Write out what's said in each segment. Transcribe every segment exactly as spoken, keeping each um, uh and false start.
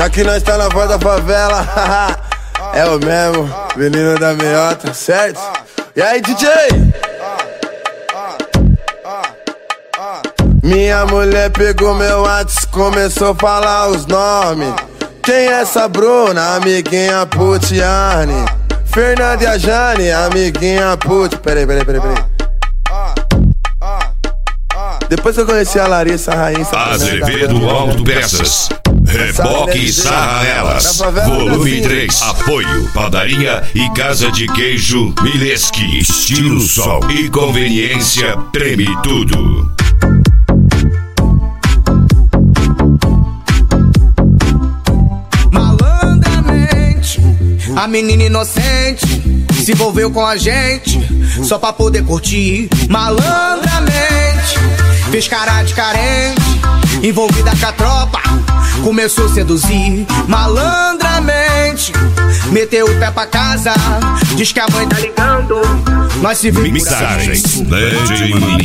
Já que nós tá na voz da favela, é o mesmo, menino da meiota, certo? E aí, D J? Minha mulher pegou meu WhatsApp, começou a falar os nomes. Quem é essa Bruna? Amiguinha Putiane. Fernanda e a Jane, amiguinha Put. Peraí, peraí, peraí, peraí. Depois que eu conheci a Larissa Rainha. Azevedo Autopeças. Reboque e Sarra Elas. Volume três. Apoio, padaria e casa de queijo Mileski. Estilo Sol e conveniência treme tudo. Malandramente, a menina inocente se envolveu com a gente só pra poder curtir. Malandramente, fez cara de carente, envolvida com a tropa, começou a seduzir. Malandramente, meteu o pé pra casa, diz que a mãe tá ligando, nós se vimos. Mixagens D J Maninho.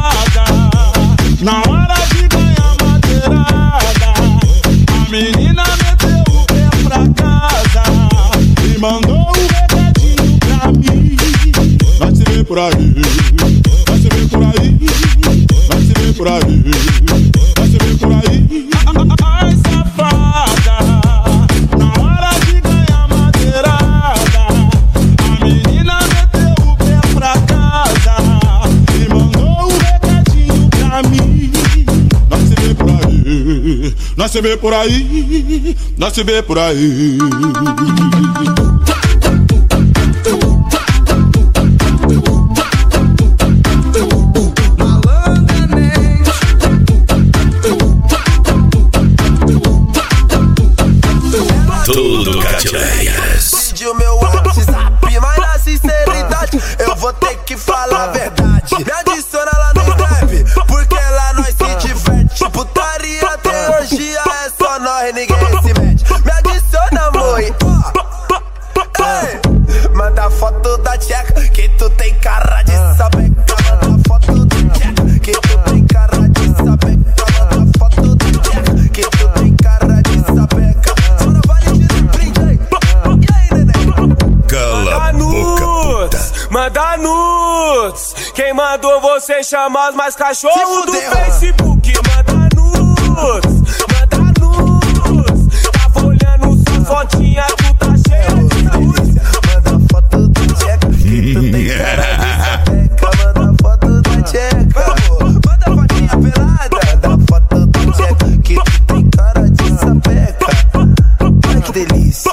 Na hora de ganhar madeirada, a menina meteu o pé pra casa e mandou um recadinho pra mim. Nós se vê por aí, nós se vê por aí, nós se vê por aí, nós se vê por aí. Ai, safada, na hora de ganhar madeirada, a menina meteu o pé pra casa e mandou um recadinho pra mim. Nós se vê por aí, nós se vê por aí, nós se vê por aí. Tudo Catileias. Pediu meu WhatsApp, mas na sinceridade eu vou ter que falar a verdade. Me adiciona lá no Drive, porque lá nós se diverte. Putaria, teologia, é só nós, ninguém se mete. Me adiciona, mãe. Ei, manda foto da tcheca, que tu tem cara de sapeca. Manda foto da tcheca, que tu tem cara de sapeca. Manda foto da tcheca, que tu tem cara de sapeca. Cala a boca, puta. Manda nudes. Quem mandou você chamar os mais cachorros do Facebook? Manda nudes, manda nudes. Tava olhando sua fotinha, tu tá cheia de saúde. Manda foto do tcheca, que tu tem cara de sapeca. Manda foto da tcheca, manda fotinha pelada. Manda foto do tcheca, que tu tem cara de sapeca. Ai, que delícia.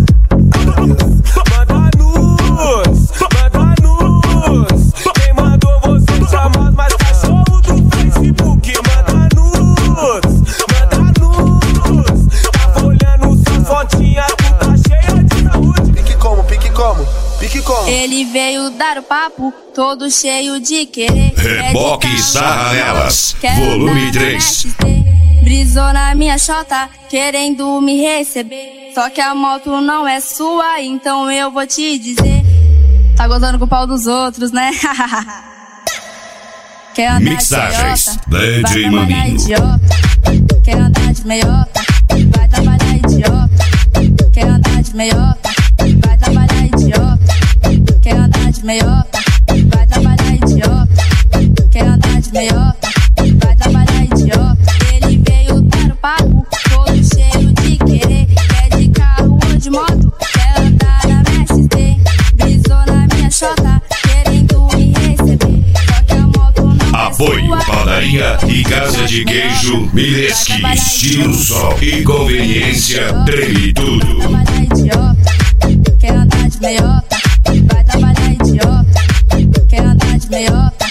Ele veio dar o papo, todo cheio de querer. Reboque e Sarra Elas. Volume três. Brisou na minha chota, querendo me receber. Só que a moto não é sua, então eu vou te dizer. Tá gozando com o pau dos outros, né? Quer andar Mixagens de D J Maninho. Quer andar de meiota, vai trabalhar idiota. Quer andar de meiota, vai trabalhar idiota. Quer andar de meiota, vai trabalhar idiota. Quer andar de meiota, vai trabalhar idiota. Ele veio dar o papo, todo cheio de querer. Quer de carro ou de moto, quer andar na Mercedes. Brisou na minha chota, querendo me receber. Só que a moto não Apoio, é sua, padaria e casa de queijo Mileski. Estilo Sol e conveniência treme tudo. Quer andar de meiota, vai trabalhar idiota. Quer andar de meiota,